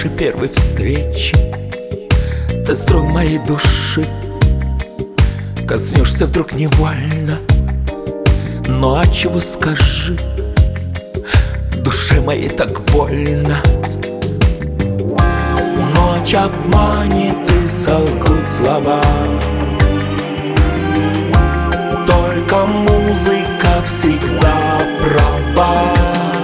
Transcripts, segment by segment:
нашей первой встречи. Ты струн моей души, коснешься вдруг невольно. Ну а чего, скажи, душе моей так больно? Ночь обманет и солгут слова, только музыка всегда права.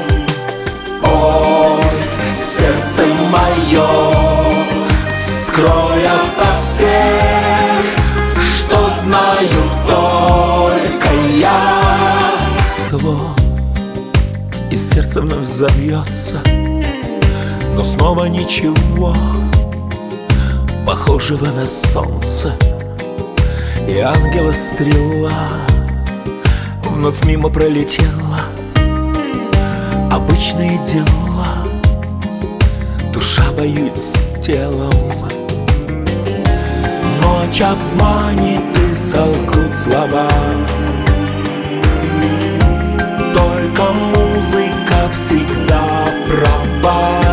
Ой, сердце мое, скрой ото всех, что знаю только я. Того и сердце вновь забьется, но снова ничего похожего на солнце. И ангела стрела вновь мимо пролетела. Обычные дела, душа воюет с телом. Ночь обманет и солгут слова, только музыка всегда права.